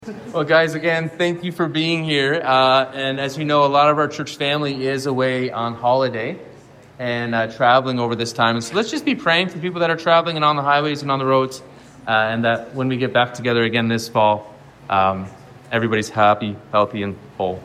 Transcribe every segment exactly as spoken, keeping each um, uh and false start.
Well, guys, again, thank you for being here. Uh, and as you know, a lot of our church family is away on holiday and uh, traveling over this time. And so let's just be praying for people that are traveling and on the highways and on the roads, uh, and that when we get back together again this fall, um, everybody's happy, healthy, and whole.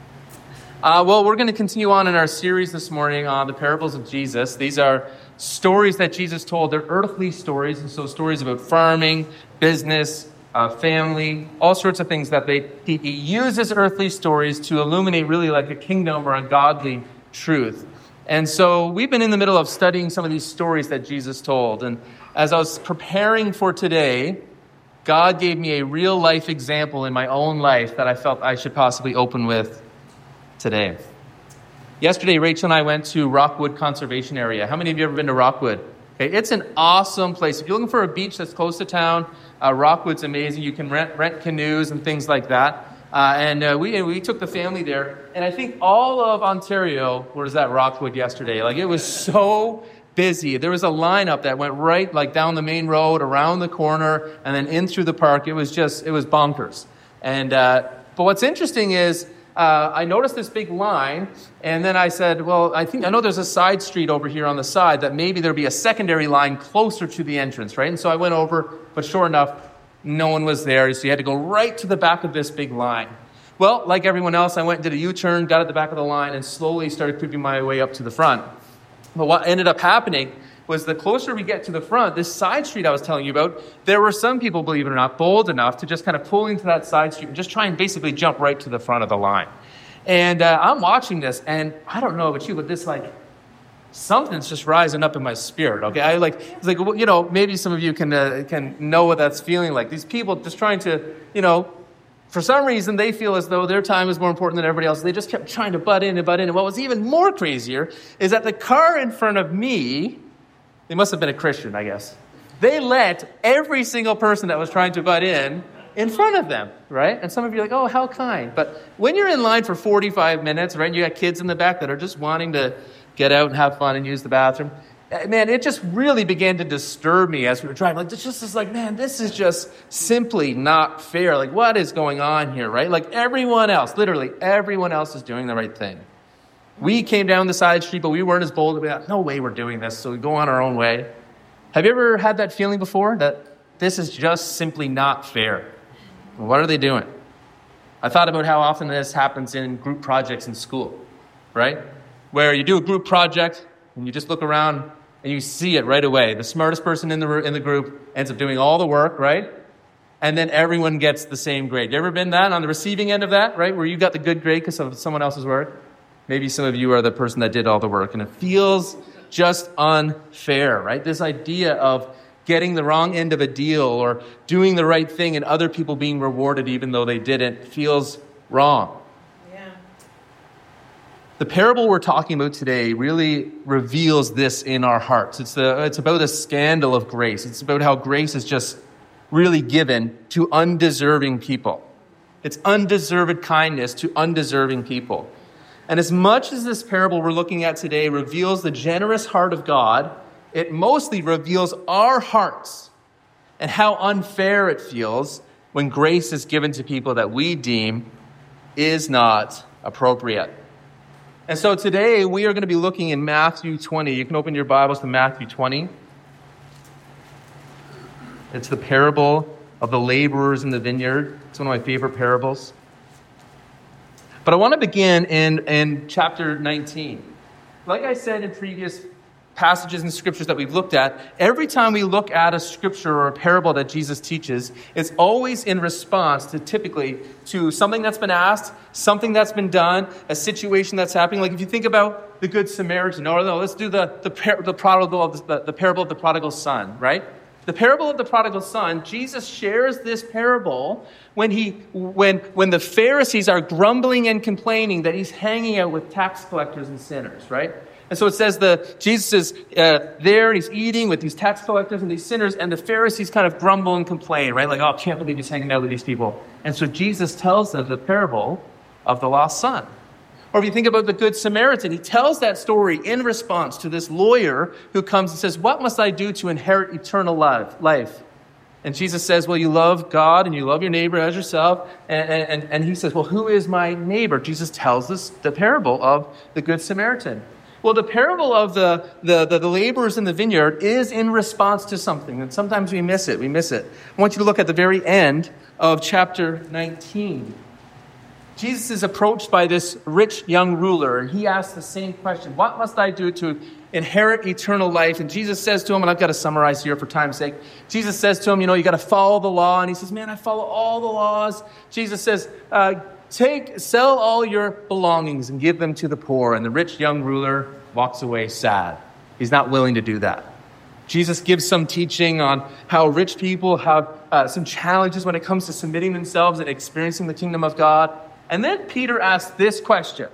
Uh, well, we're going to continue on in our series this morning on the parables of Jesus. These are stories that Jesus told. They're earthly stories, and so stories about farming, business, Uh, family, all sorts of things that they he, he uses earthly stories to illuminate really like a kingdom or a godly truth. And so we've been in the middle of studying some of these stories that Jesus told. And as I was preparing for today, God gave me a real life example in my own life that I felt I should possibly open with today. Yesterday, Rachel and I went to Rockwood Conservation Area. How many of you have ever been to Rockwood? Okay, it's an awesome place. If you're looking for a beach that's close to town, uh, Rockwood's amazing. You can rent rent canoes and things like that. Uh, and uh, we we took the family there. And I think all of Ontario was at Rockwood yesterday. Like, it was so busy. There was a lineup that went right like down the main road, around the corner, and then in through the park. It was just, it was bonkers. And uh, but what's interesting is, Uh, I noticed this big line, and then I said, well, I think I know there's a side street over here on the side that maybe there'd be a secondary line closer to the entrance, right? And so I went over, but sure enough, no one was there, so you had to go right to the back of this big line. Well, like everyone else, I went and did a U-turn, got at the back of the line, and slowly started creeping my way up to the front. But what ended up happening was the closer we get to the front, this side street I was telling you about, there were some people, believe it or not, bold enough to just kind of pull into that side street and just try and basically jump right to the front of the line. And uh, I'm watching this, and I don't know about you, but this, like, something's just rising up in my spirit, okay? I like, it's like, you know, maybe some of you can uh, can know what that's feeling like. These people just trying to, you know, for some reason, they feel as though their time is more important than everybody else. They just kept trying to butt in and butt in. And what was even more crazier is that the car in front of me, they must have been a Christian, I guess. They let every single person that was trying to butt in in front of them, right? And some of you are like, oh, how kind. But when you're in line for forty-five minutes, right, and you got kids in the back that are just wanting to get out and have fun and use the bathroom, man, it just really began to disturb me as we were driving. Like, it's just it's like, man, this is just simply not fair. Like, what is going on here, right? Like, everyone else, literally everyone else is doing the right thing. We came down the side street, but we weren't as bold. We thought, no way we're doing this, so we go on our own way. Have you ever had that feeling before, that this is just simply not fair? What are they doing? I thought about how often this happens in group projects in school, right? Where you do a group project, and you just look around, and you see it right away. The smartest person in the in the group ends up doing all the work, right? And then everyone gets the same grade. You ever been that on the receiving end of that, right? Where you got the good grade because of someone else's work? Maybe some of you are the person that did all the work, and it feels just unfair, right? This idea of getting the wrong end of a deal or doing the right thing and other people being rewarded even though they didn't feels wrong. Yeah. The parable we're talking about today really reveals this in our hearts. It's the, it's about a scandal of grace. It's about how grace is just really given to undeserving people. It's undeserved kindness to undeserving people. And as much as this parable we're looking at today reveals the generous heart of God, it mostly reveals our hearts and how unfair it feels when grace is given to people that we deem is not appropriate. And so today we are going to be looking in Matthew twenty. You can open your Bibles to Matthew twenty. It's the parable of the laborers in the vineyard. It's one of my favorite parables. But I want to begin in, in chapter nineteen. Like I said in previous passages and scriptures that we've looked at, every time we look at a scripture or a parable that Jesus teaches, it's always in response to typically to something that's been asked, something that's been done, a situation that's happening. Like if you think about the Good Samaritan, or no, let's do the the, par- the prodigal the, the parable of the prodigal son, right? The parable of the prodigal son, Jesus shares this parable when he when when the Pharisees are grumbling and complaining that he's hanging out with tax collectors and sinners, right? And so it says the Jesus is uh, there, and he's eating with these tax collectors and these sinners, and the Pharisees kind of grumble and complain, right? Like, oh, I can't believe he's hanging out with these people. And so Jesus tells them the parable of the lost son. Or if you think about the Good Samaritan, he tells that story in response to this lawyer who comes and says, what must I do to inherit eternal life? And Jesus says, well, you love God and you love your neighbor as yourself. And, and, and he says, well, who is my neighbor? Jesus tells us the parable of the Good Samaritan. Well, the parable of the, the, the, the laborers in the vineyard is in response to something. And sometimes we miss it. We miss it. I want you to look at the very end of chapter nineteen. Jesus is approached by this rich young ruler, and he asks the same question. What must I do to inherit eternal life? And Jesus says to him, and I've got to summarize here for time's sake. Jesus says to him, you know, you got to follow the law. And he says, man, I follow all the laws. Jesus says, uh, take, sell all your belongings and give them to the poor. And the rich young ruler walks away sad. He's not willing to do that. Jesus gives some teaching on how rich people have uh, some challenges when it comes to submitting themselves and experiencing the kingdom of God. And then Peter asks this question.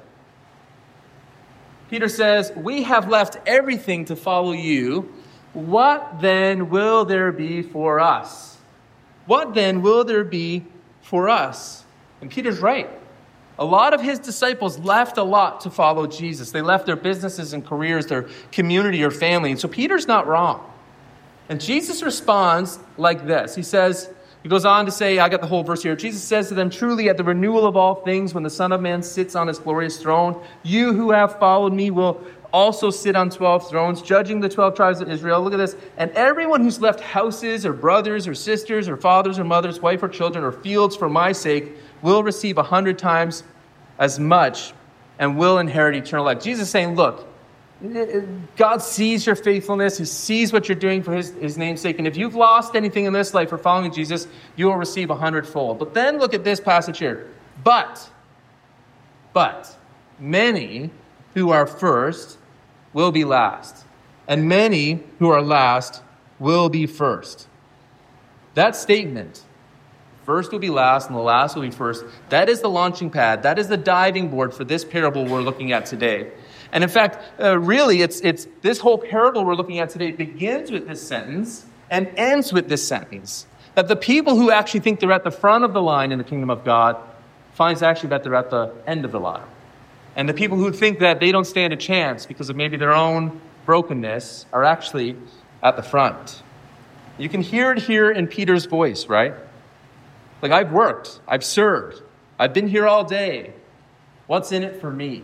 Peter says, we have left everything to follow you. What then will there be for us? What then will there be for us? And Peter's right. A lot of his disciples left a lot to follow Jesus. They left their businesses and careers, their community or family. And so Peter's not wrong. And Jesus responds like this. He says, he goes on to say, I got the whole verse here. Jesus says to them, truly at the renewal of all things, when the Son of Man sits on his glorious throne, you who have followed me will also sit on twelve thrones, judging the twelve tribes of Israel. Look at this. And everyone who's left houses or brothers or sisters or fathers or mothers, wife or children or fields for my sake will receive a hundred times as much and will inherit eternal life. Jesus is saying, look, God sees your faithfulness. He sees what you're doing for his, his name's sake. And if you've lost anything in this life for following Jesus, you will receive a hundredfold. But then look at this passage here. But, but, many who are first will be last, and many who are last will be first. That statement, first will be last and the last will be first, that is the launching pad. That is the diving board for this parable we're looking at today. And in fact, uh, really, it's it's this whole parable we're looking at today begins with this sentence and ends with this sentence. That the people who actually think they're at the front of the line in the kingdom of God finds actually that they're at the end of the line. And the people who think that they don't stand a chance because of maybe their own brokenness are actually at the front. You can hear it here in Peter's voice, right? Like, I've worked, I've served, I've been here all day. What's in it for me?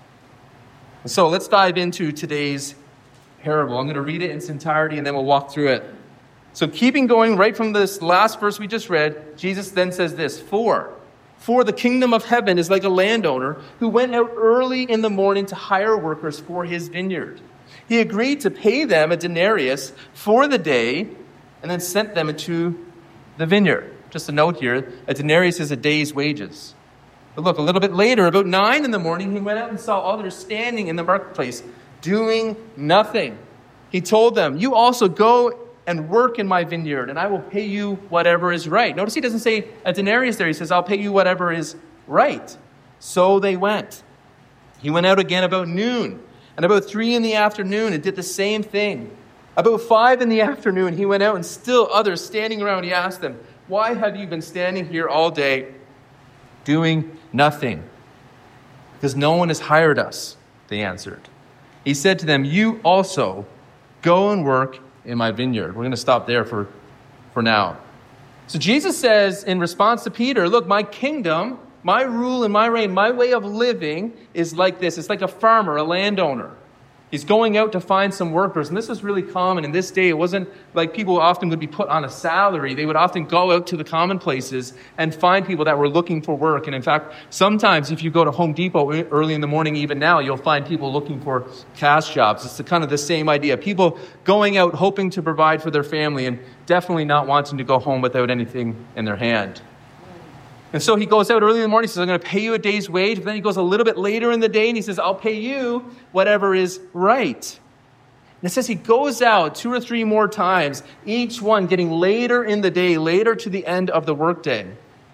So let's dive into today's parable. I'm going to read it in its entirety and then we'll walk through it. So keeping going right from this last verse we just read, Jesus then says this, For, for the kingdom of heaven is like a landowner who went out early in the morning to hire workers for his vineyard. He agreed to pay them a denarius for the day and then sent them into the vineyard. Just a note here, a denarius is a day's wages. But look, a little bit later, about nine in the morning, he went out and saw others standing in the marketplace, doing nothing. He told them, you also go and work in my vineyard, and I will pay you whatever is right. Notice he doesn't say a denarius there. He says, I'll pay you whatever is right. So they went. He went out again about noon, and about three in the afternoon, and did the same thing. About five in the afternoon, he went out, and still others standing around, he asked them, why have you been standing here all day doing nothing? Because no one has hired us, they answered. He said to them, you also go and work in my vineyard. We're going to stop there for, for now. So Jesus says in response to Peter, look, my kingdom, my rule and my reign, my way of living is like this. It's like a farmer, a landowner. He's going out to find some workers. And this was really common in this day. It wasn't like people often would be put on a salary. They would often go out to the common places and find people that were looking for work. And in fact, sometimes if you go to Home Depot early in the morning, even now, you'll find people looking for cash jobs. It's the, kind of the same idea. People going out hoping to provide for their family and definitely not wanting to go home without anything in their hand. And so he goes out early in the morning, he says, I'm going to pay you a day's wage. But then he goes a little bit later in the day and he says, I'll pay you whatever is right. And it says he goes out two or three more times, each one getting later in the day, later to the end of the workday.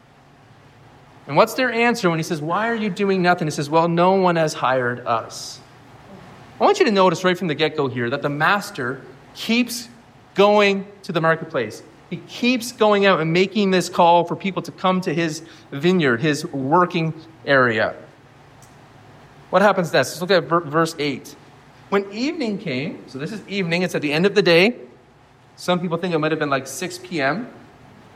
And what's their answer when he says, why are you doing nothing? He says, well, no one has hired us. I want you to notice right from the get-go here that the master keeps going to the marketplace. He keeps going out and making this call for people to come to his vineyard, his working area. What happens next? Let's look at verse eight. When evening came, so this is evening, it's at the end of the day. Some people think it might have been like six p.m.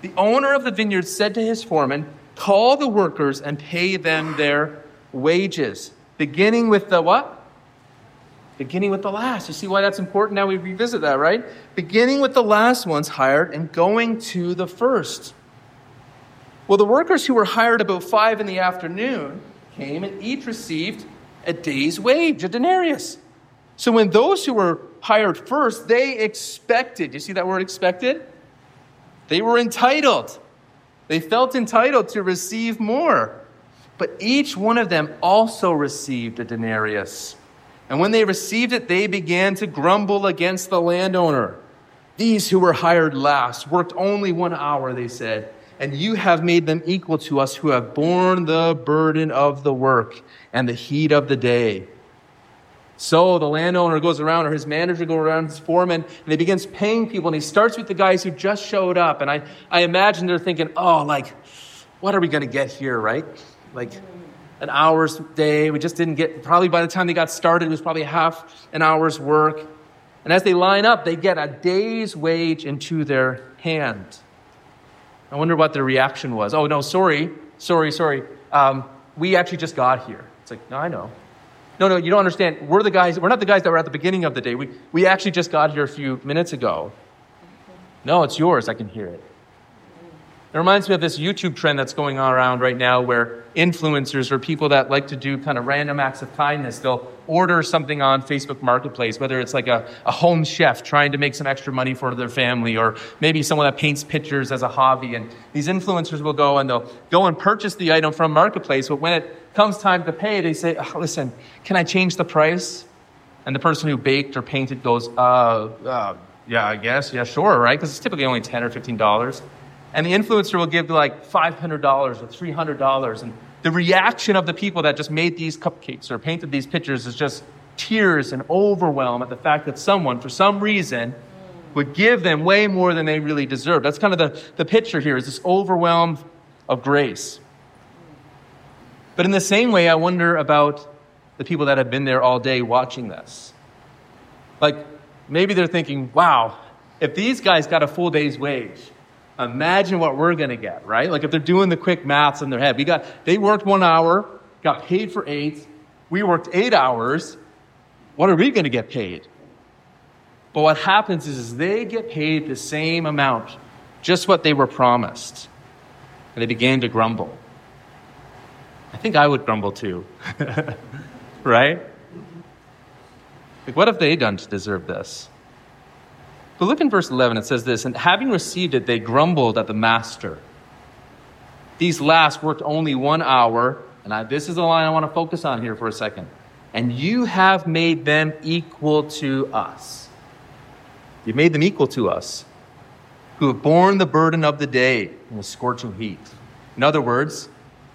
The owner of the vineyard said to his foreman, call the workers and pay them their wages. Beginning with the what? Beginning with the last. You see why that's important? Now we revisit that, right? Beginning with the last ones hired and going to the first. Well, the workers who were hired about five in the afternoon came and each received a day's wage, a denarius. So when those who were hired first, they expected, you see that word expected? They were entitled. They felt entitled to receive more. But each one of them also received a denarius. And when they received it, they began to grumble against the landowner. These who were hired last worked only one hour, they said, and you have made them equal to us who have borne the burden of the work and the heat of the day. So the landowner goes around, or his manager goes around, his foreman, and he begins paying people, and he starts with the guys who just showed up. And I, I imagine they're thinking, oh, like, what are we going to get here, right? Like an hour's day. We just didn't get, probably by the time they got started, it was probably half an hour's work. And as they line up, they get a day's wage into their hand. I wonder what their reaction was. Oh, no, sorry, sorry, sorry. Um, we actually just got here. It's like, no, I know. No, no, you don't understand. We're the guys, we're not the guys that were at the beginning of the day. We, we actually just got here a few minutes ago. No, it's yours. I can hear it. It reminds me of this YouTube trend that's going on around right now where influencers or people that like to do kind of random acts of kindness, they'll order something on Facebook Marketplace, whether it's like a, a home chef trying to make some extra money for their family, or maybe someone that paints pictures as a hobby. And these influencers will go and they'll go and purchase the item from Marketplace, but when it comes time to pay, they say, oh, listen, can I change the price? And the person who baked or painted goes, uh, uh yeah, I guess, yeah, sure, right? Because it's typically only ten or fifteen dollars. And the influencer will give like five hundred dollars or three hundred dollars. And the reaction of the people that just made these cupcakes or painted these pictures is just tears and overwhelm at the fact that someone, for some reason, would give them way more than they really deserve. That's kind of the, the picture here, is this overwhelm of grace. But in the same way, I wonder about the people that have been there all day watching this. Like, maybe they're thinking, wow, if these guys got a full day's wage, imagine what we're going to get, right? Like if they're doing the quick maths in their head. We got, they worked one hour, got paid for eight. We worked eight hours. What are we going to get paid? But what happens is, is they get paid the same amount, just what they were promised. And they began to grumble. I think I would grumble too, right? Like what have they done to deserve this? But look in verse eleven, it says this, and having received it, they grumbled at the master. These last worked only one hour, and I, this is the line I want to focus on here for a second. And you have made them equal to us. You've made them equal to us, who have borne the burden of the day in the scorching heat. In other words,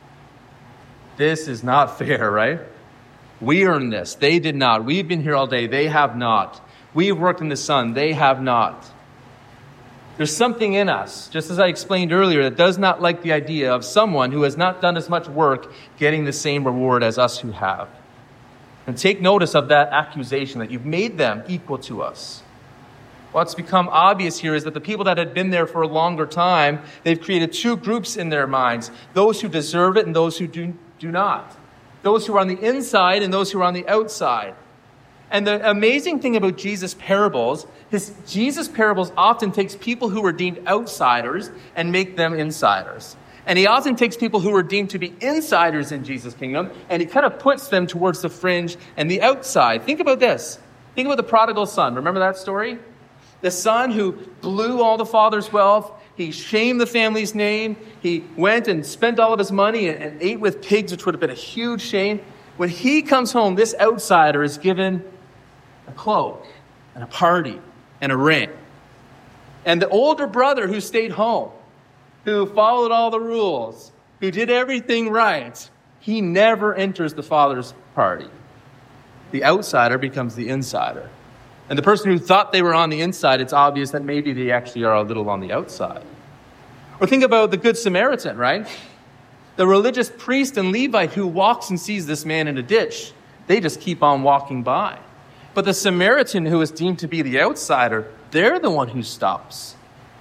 this is not fair, right? We earned this. They did not. We've been here all day. They have not. We've worked in the sun. They have not. There's something in us, just as I explained earlier, that does not like the idea of someone who has not done as much work getting the same reward as us who have. And take notice of that accusation that you've made them equal to us. What's become obvious here is that the people that had been there for a longer time, they've created two groups in their minds, those who deserve it and those who do, do not. Those who are on the inside and those who are on the outside. And the amazing thing about Jesus' parables is Jesus' parables often takes people who were deemed outsiders and make them insiders. And he often takes people who were deemed to be insiders in Jesus' kingdom and he kind of puts them towards the fringe and the outside. Think about this. Think about the prodigal son. Remember that story? The son who blew all the father's wealth. He shamed the family's name. He went and spent all of his money and, and ate with pigs, which would have been a huge shame. When he comes home, this outsider is given a cloak and a party and a ring. And the older brother who stayed home, who followed all the rules, who did everything right, he never enters the father's party. The outsider becomes the insider. And the person who thought they were on the inside, it's obvious that maybe they actually are a little on the outside. Or think about the Good Samaritan, right? The religious priest and Levite who walks and sees this man in a ditch, they just keep on walking by. But the Samaritan who is deemed to be the outsider, they're the one who stops.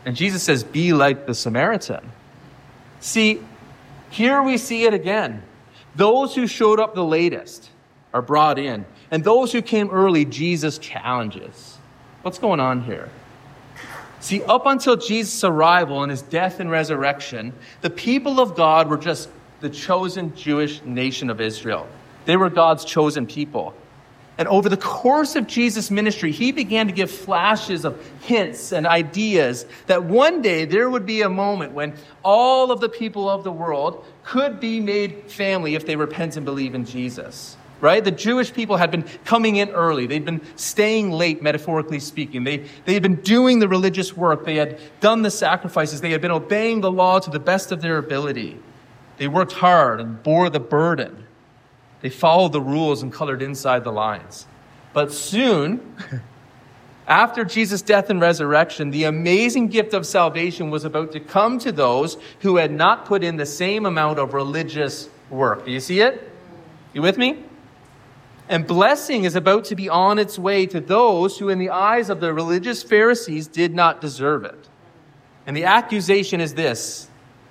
And Jesus says, be like the Samaritan. See, here we see it again. Those who showed up the latest are brought in. And those who came early, Jesus challenges. What's going on here? See, up until Jesus' arrival and his death and resurrection, the people of God were just the chosen Jewish nation of Israel. They were God's chosen people. And over the course of Jesus' ministry, he began to give flashes of hints and ideas that one day there would be a moment when all of the people of the world could be made family if they repent and believe in Jesus. Right? The Jewish people had been coming in early. They'd been staying late, metaphorically speaking. They, they had been doing the religious work. They had done the sacrifices. They had been obeying the law to the best of their ability. They worked hard and bore the burden. They followed the rules and colored inside the lines. But soon, after Jesus' death and resurrection, the amazing gift of salvation was about to come to those who had not put in the same amount of religious work. Do you see it? You with me? And blessing is about to be on its way to those who, in the eyes of the religious Pharisees, did not deserve it. And the accusation is this: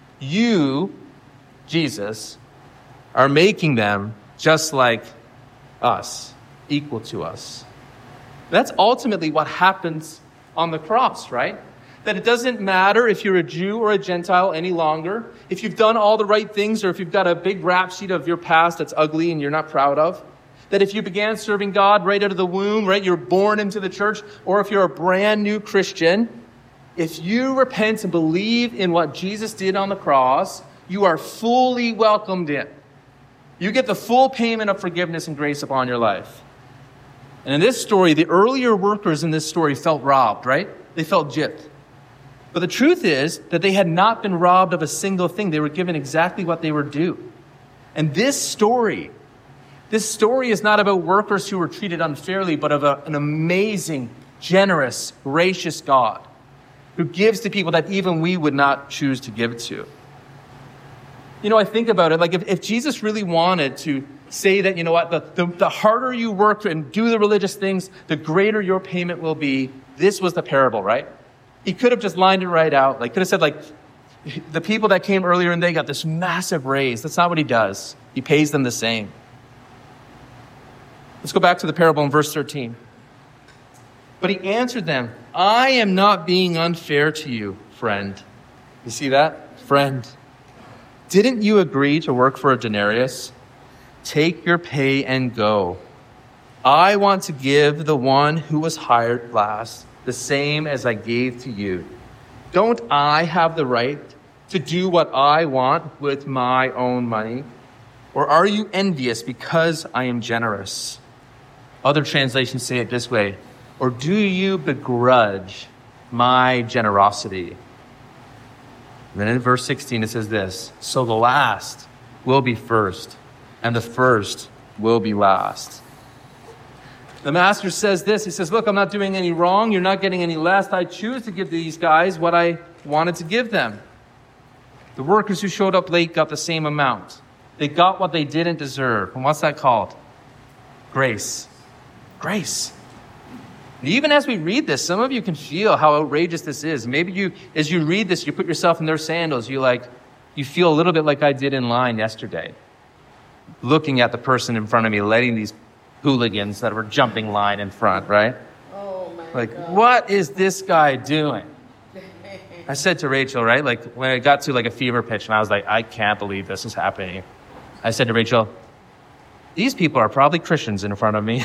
you, Jesus, are making them just like us, equal to us. That's ultimately what happens on the cross, right? That it doesn't matter if you're a Jew or a Gentile any longer, if you've done all the right things, or if you've got a big rap sheet of your past that's ugly and you're not proud of. That if you began serving God right out of the womb, right, you're born into the church, or if you're a brand new Christian, if you repent and believe in what Jesus did on the cross, you are fully welcomed in. You get the full payment of forgiveness and grace upon your life. And in this story, the earlier workers in this story felt robbed, right? They felt gypped. But the truth is that they had not been robbed of a single thing. They were given exactly what they were due. And this story, this story is not about workers who were treated unfairly, but of a, an amazing, generous, gracious God who gives to people that even we would not choose to give to. You know, I think about it, like if, if Jesus really wanted to say that, you know what, the, the, the harder you work and do the religious things, the greater your payment will be, this was the parable, right? He could have just lined it right out. Like, could have said, like, the people that came earlier and they got this massive raise. That's not what he does. He pays them the same. Let's go back to the parable in verse thirteen. But he answered them, I am not being unfair to you, friend. You see that? Friend. Didn't you agree to work for a denarius? Take your pay and go. I want to give the one who was hired last the same as I gave to you. Don't I have the right to do what I want with my own money? Or are you envious because I am generous? Other translations say it this way: or do you begrudge my generosity? And then in verse sixteen it says this: so the last will be first, and the first will be last. The master says this, he says, look, I'm not doing any wrong, you're not getting any less. I choose to give these guys what I wanted to give them. The workers who showed up late got the same amount. They got what they didn't deserve. And what's that called? Grace. Grace. And even as we read this, some of you can feel how outrageous this is. Maybe you, as you read this, you put yourself in their sandals. You like, you feel a little bit like I did in line yesterday, looking at the person in front of me, letting these hooligans that were jumping line in front, right? Oh my like, God. What is this guy doing? I said to Rachel, right, like when I got to like a fever pitch, and I was like, I can't believe this is happening. I said to Rachel, these people are probably Christians in front of me.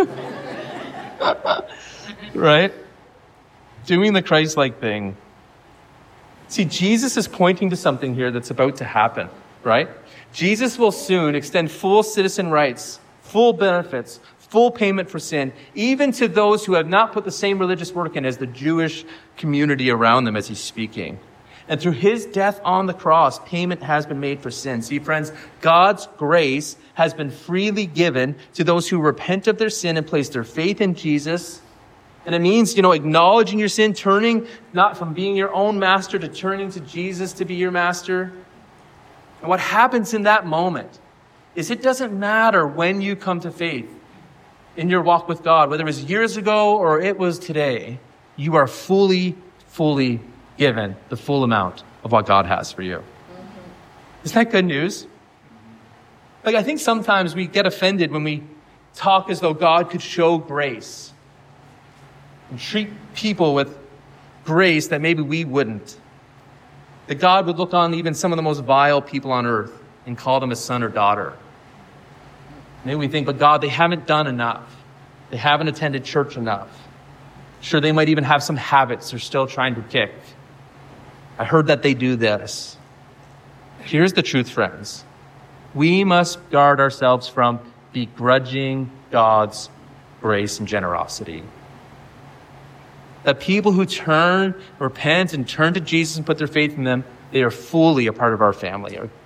Right? Doing the Christ-like thing. See, Jesus is pointing to something here that's about to happen, right? Jesus will soon extend full citizen rights, full benefits, full payment for sin, even to those who have not put the same religious work in as the Jewish community around them as he's speaking. And through his death on the cross, payment has been made for sin. See, friends, God's grace has been freely given to those who repent of their sin and place their faith in Jesus. And it means, you know, acknowledging your sin, turning not from being your own master to turning to Jesus to be your master. And what happens in that moment is it doesn't matter when you come to faith in your walk with God, whether it was years ago or it was today, you are fully, fully given the full amount of what God has for you. Mm-hmm. Isn't that good news? Like, I think sometimes we get offended when we talk as though God could show grace and treat people with grace that maybe we wouldn't. That God would look on even some of the most vile people on earth and call them a son or daughter. Maybe we think, but God, they haven't done enough. They haven't attended church enough. Sure, they might even have some habits they're still trying to kick. I heard that they do this. Here's the truth, friends. We must guard ourselves from begrudging God's grace and generosity. That people who turn, repent, and turn to Jesus and put their faith in them, they are fully a part of our family. A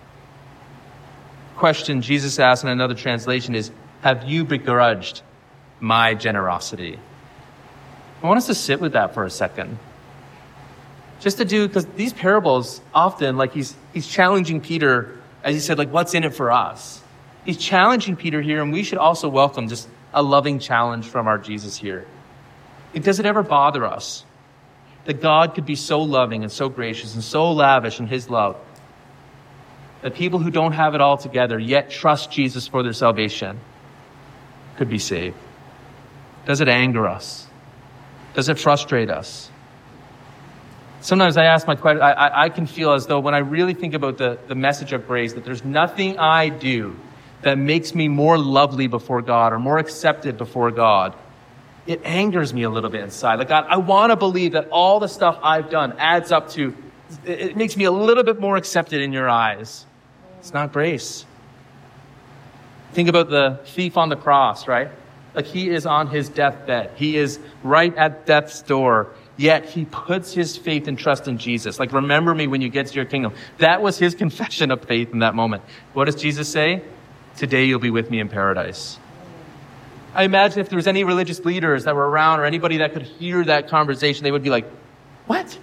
question Jesus asked in another translation is, have you begrudged my generosity? I want us to sit with that for a second. Just to do, because these parables often, like he's he's challenging Peter, as he said, like, what's in it for us? He's challenging Peter here, and we should also welcome just a loving challenge from our Jesus here. Does it ever bother us that God could be so loving and so gracious and so lavish in his love that people who don't have it all together yet trust Jesus for their salvation could be saved? Does it anger us? Does it frustrate us? Sometimes I ask my question, I, I, I can feel as though when I really think about the, the message of grace, that there's nothing I do that makes me more lovely before God or more accepted before God. It angers me a little bit inside. Like, God, I want to believe that all the stuff I've done adds up to, it, it makes me a little bit more accepted in your eyes. It's not grace. Think about the thief on the cross, right? Like, he is on his deathbed. He is right at death's door. Yet he puts his faith and trust in Jesus. Like, remember me when you get to your kingdom. That was his confession of faith in that moment. What does Jesus say? Today you'll be with me in paradise. I imagine if there was any religious leaders that were around or anybody that could hear that conversation, they would be like, what?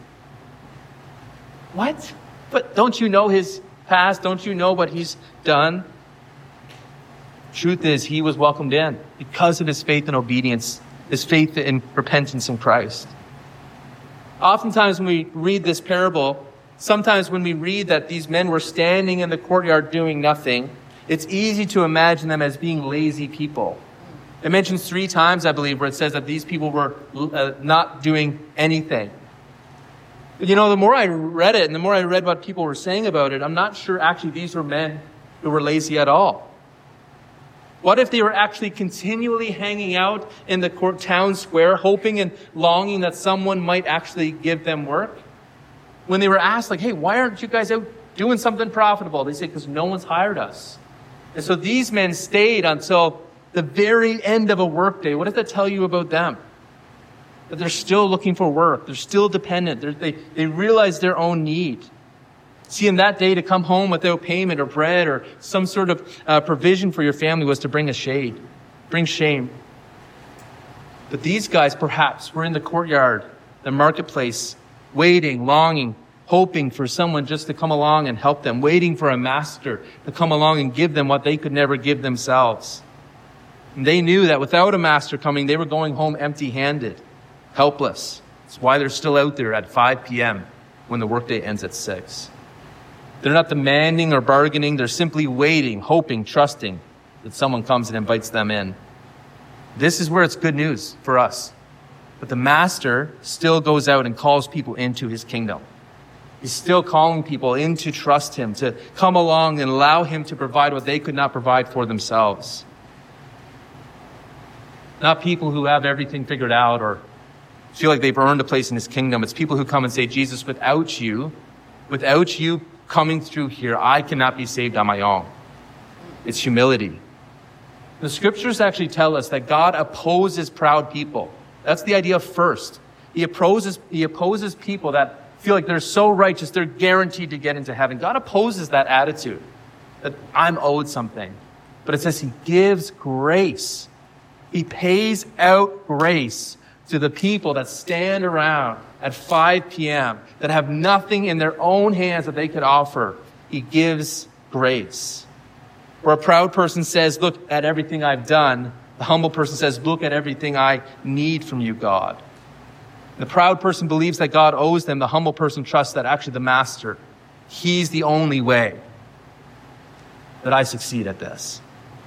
What? But don't you know his past? Don't you know what he's done? Truth is, he was welcomed in because of his faith and obedience, his faith in repentance in Christ. Oftentimes when we read this parable, sometimes when we read that these men were standing in the courtyard doing nothing, it's easy to imagine them as being lazy people. It mentions three times, I believe, where it says that these people were uh, not doing anything. You know, the more I read it and the more I read what people were saying about it, I'm not sure actually these were men who were lazy at all. What if they were actually continually hanging out in the court town square, hoping and longing that someone might actually give them work? When they were asked, like, hey, why aren't you guys out doing something profitable? They say, because no one's hired us. And so these men stayed until the very end of a workday. What does that tell you about them? That they're still looking for work. They're still dependent. They're, they, they realize their own need. See, in that day, to come home without payment or bread or some sort of uh, provision for your family was to bring a shade, bring shame. But these guys perhaps were in the courtyard, the marketplace, waiting, longing, hoping for someone just to come along and help them, waiting for a master to come along and give them what they could never give themselves. And they knew that without a master coming, they were going home empty-handed, helpless. That's why they're still out there at five p.m. when the workday ends at six. They're not demanding or bargaining. They're simply waiting, hoping, trusting that someone comes and invites them in. This is where it's good news for us. But the master still goes out and calls people into his kingdom. He's still calling people in to trust him, to come along and allow him to provide what they could not provide for themselves. Not people who have everything figured out or feel like they've earned a place in his kingdom. It's people who come and say, Jesus, without you, without you coming through here, I cannot be saved on my own. It's humility. The scriptures actually tell us that God opposes proud people. That's the idea of first. He opposes, he opposes people that feel like they're so righteous, they're guaranteed to get into heaven. God opposes that attitude, that I'm owed something. But it says he gives grace. He pays out grace to the people that stand around at five p.m., that have nothing in their own hands that they could offer. He gives grace. Where a proud person says, look at everything I've done, the humble person says, look at everything I need from you, God. The proud person believes that God owes them. The humble person trusts that actually the master, he's the only way that I succeed at this.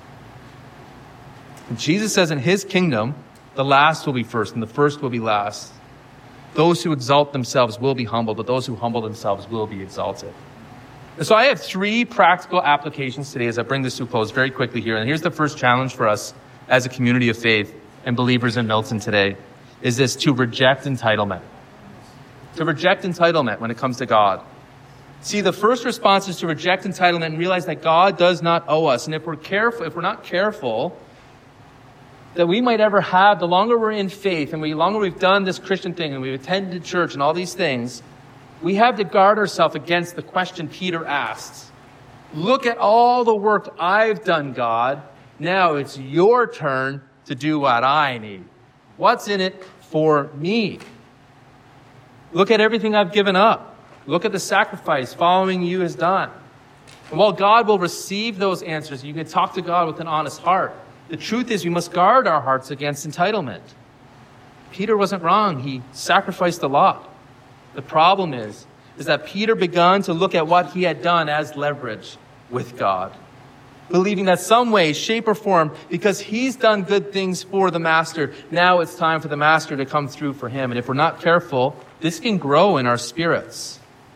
And Jesus says in his kingdom, the last will be first and the first will be last. Those who exalt themselves will be humbled, but those who humble themselves will be exalted. And so I have three practical applications today as I bring this to a close very quickly here. And here's the first challenge for us as a community of faith and believers in Milton today, is this: to reject entitlement. To reject entitlement when it comes to God. See, the first response is to reject entitlement and realize that God does not owe us. And if we're careful, if we're not careful, that we might ever have, the longer we're in faith and the longer we've done this Christian thing and we've attended church and all these things, we have to guard ourselves against the question Peter asks. Look at all the work I've done, God. Now it's your turn to do what I need. What's in it for me? Look at everything I've given up. Look at the sacrifice following you has done. And while God will receive those answers, you can talk to God with an honest heart. The truth is we must guard our hearts against entitlement. Peter wasn't wrong. He sacrificed a lot. The problem is, is that Peter began to look at what he had done as leverage with God, believing that some way, shape, or form, because he's done good things for the master, now it's time for the master to come through for him. And if we're not careful, this can grow in our spirits.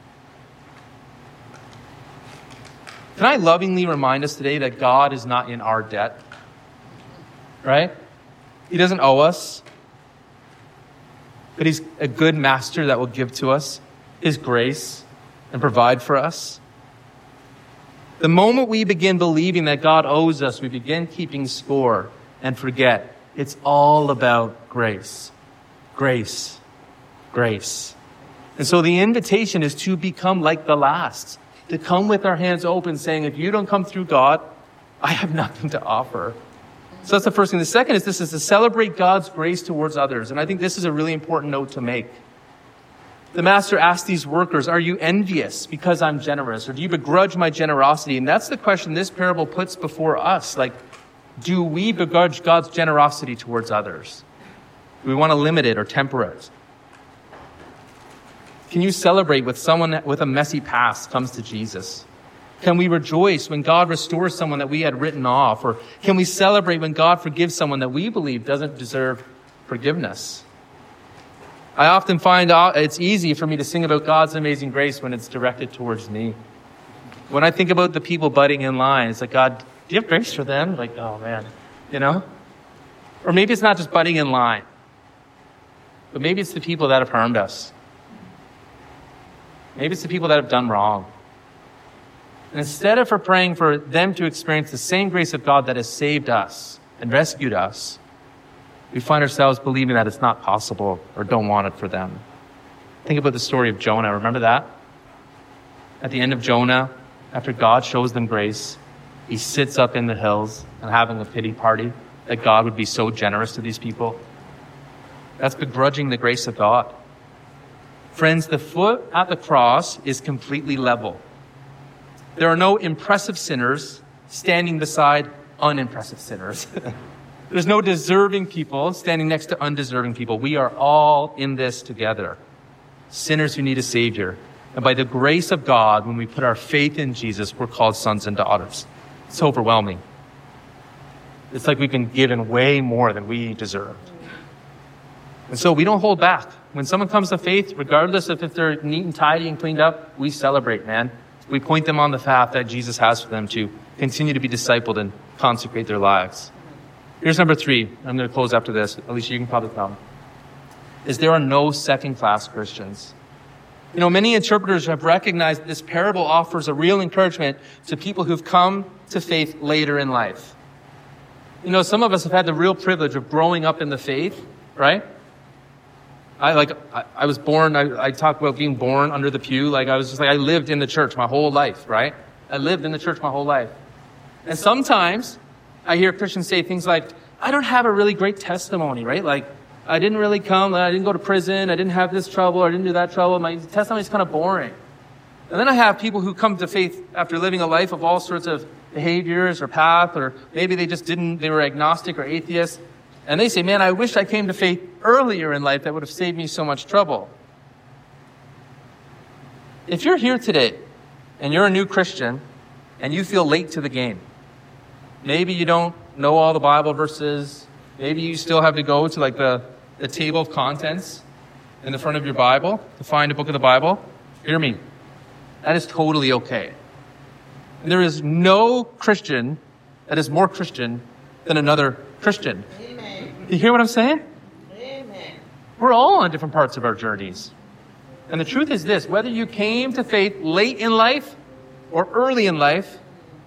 Can I lovingly remind us today that God is not in our debt? Right? He doesn't owe us. But he's a good master that will give to us his grace and provide for us. The moment we begin believing that God owes us, we begin keeping score and forget it's all about grace. Grace. Grace. And so the invitation is to become like the last, to come with our hands open saying, if you don't come through God, I have nothing to offer. So that's the first thing. The second is this is to celebrate God's grace towards others. And I think this is a really important note to make. The master asked these workers, are you envious because I'm generous? Or do you begrudge my generosity? And that's the question this parable puts before us. Like, do we begrudge God's generosity towards others? Do we want to limit it or temper it? Can you celebrate with someone with a messy past comes to Jesus? Can we rejoice when God restores someone that we had written off? Or can we celebrate when God forgives someone that we believe doesn't deserve forgiveness? I often find it's easy for me to sing about God's amazing grace when it's directed towards me. When I think about the people butting in line, it's like, God, do you have grace for them? Like, oh man, you know? Or maybe it's not just butting in line, but maybe it's the people that have harmed us. Maybe it's the people that have done wrong. And instead of for praying for them to experience the same grace of God that has saved us and rescued us, we find ourselves believing that it's not possible or don't want it for them. Think about the story of Jonah. Remember that? At the end of Jonah, after God shows them grace, he sits up in the hills and having a pity party that God would be so generous to these people. That's begrudging the grace of God. Friends, the foot at the cross is completely level. There are no impressive sinners standing beside unimpressive sinners. There's no deserving people standing next to undeserving people. We are all in this together. Sinners who need a Savior. And by the grace of God, when we put our faith in Jesus, we're called sons and daughters. It's overwhelming. It's like we've been given way more than we deserved. And so we don't hold back. When someone comes to faith, regardless of if they're neat and tidy and cleaned up, we celebrate, man. We point them on the path that Jesus has for them to continue to be discipled and consecrate their lives. Here's number three. I'm going to close after this. Alicia, you can probably come. Is there are no second-class Christians. You know, many interpreters have recognized that this parable offers a real encouragement to people who've come to faith later in life. You know, some of us have had the real privilege of growing up in the faith, right? I like, I, I was born, I, I talk about being born under the pew. Like I was just like, I lived in the church my whole life, right? I lived in the church my whole life. And sometimes I hear Christians say things like, I don't have a really great testimony, right? Like, I didn't really come, I didn't go to prison, I didn't have this trouble, I didn't do that trouble. My testimony is kind of boring. And then I have people who come to faith after living a life of all sorts of behaviors or path, or maybe they just didn't, they were agnostic or atheist. And they say, man, I wish I came to faith earlier in life. That would have saved me so much trouble. If you're here today and you're a new Christian and you feel late to the game, maybe you don't know all the Bible verses, maybe you still have to go to like the, the table of contents in the front of your Bible to find a book of the Bible, hear me. That is totally okay. There is no Christian that is more Christian than another Christian. Amen. You hear what I'm saying? Amen. We're all on different parts of our journeys. And the truth is this, whether you came to faith late in life or early in life,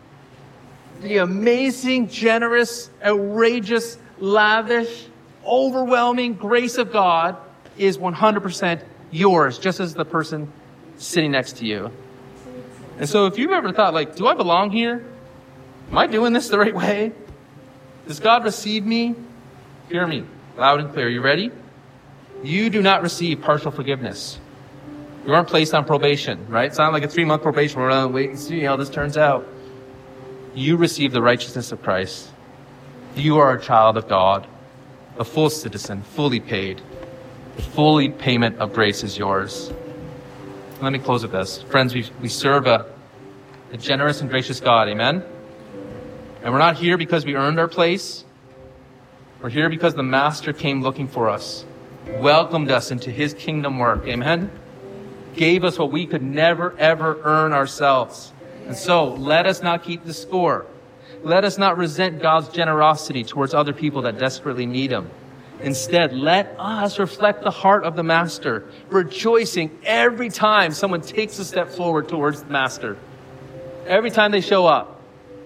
the amazing, generous, outrageous, lavish, overwhelming grace of God is one hundred percent yours, just as the person sitting next to you. And so if you've ever thought, like, do I belong here? Am I doing this the right way? Does God receive me? Hear me loud and clear. You ready? You do not receive partial forgiveness. You aren't placed on probation, right? It's not like a three-month probation. We're going to wait and see how this turns out. You receive the righteousness of Christ. You are a child of God, a full citizen, fully paid. The full payment of grace is yours. Let me close with this. Friends, we, we serve a, a generous and gracious God, amen? And we're not here because we earned our place. We're here because the Master came looking for us, welcomed us into his kingdom work, amen? Gave us what we could never, ever earn ourselves. And so, let us not keep the score. Let us not resent God's generosity towards other people that desperately need him. Instead, let us reflect the heart of the Master, rejoicing every time someone takes a step forward towards the Master. Every time they show up.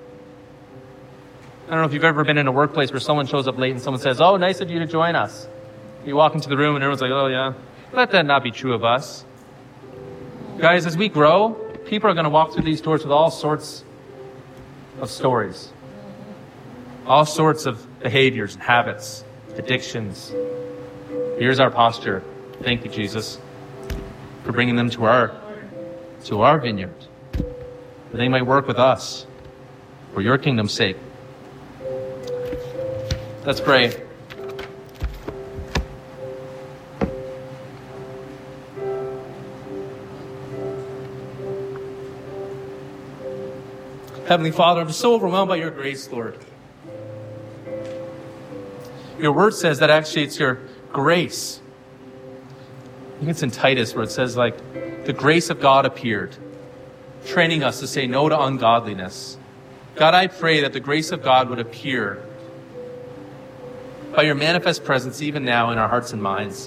I don't know if you've ever been in a workplace where someone shows up late and someone says, oh, nice of you to join us. You walk into the room and everyone's like, oh yeah. Let that not be true of us. Guys, as we grow, people are going to walk through these doors with all sorts of stories. All sorts of behaviors and habits, addictions. Here's our posture. Thank you, Jesus, for bringing them to our, to our vineyard. That they might work with us for your kingdom's sake. Let's pray. Heavenly Father, I'm so overwhelmed by your grace, Lord. Your word says that actually it's your grace. I think it's in Titus where it says like, the grace of God appeared, training us to say no to ungodliness. God, I pray that the grace of God would appear by your manifest presence even now in our hearts and minds.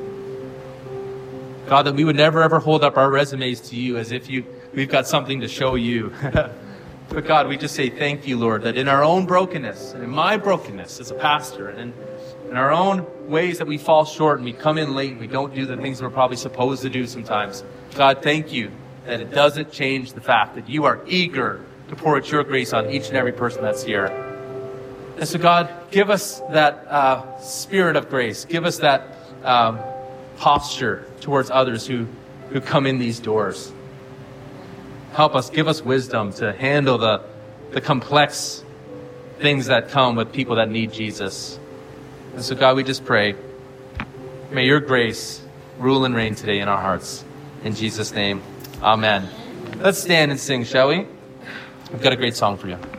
God, that we would never ever hold up our resumes to you as if you we've got something to show you. But God, we just say thank you, Lord, that in our own brokenness, and in my brokenness as a pastor, and in, in our own ways that we fall short and we come in late and we don't do the things we're probably supposed to do sometimes. God, thank you that it doesn't change the fact that you are eager to pour out your grace on each and every person that's here. And so God, give us that uh, spirit of grace. Give us that um, posture towards others who, who come in these doors. Help us, give us wisdom to handle the, the complex things that come with people that need Jesus. And so God, we just pray, may your grace rule and reign today in our hearts. In Jesus' name, amen. Let's stand and sing, shall we? I've got a great song for you.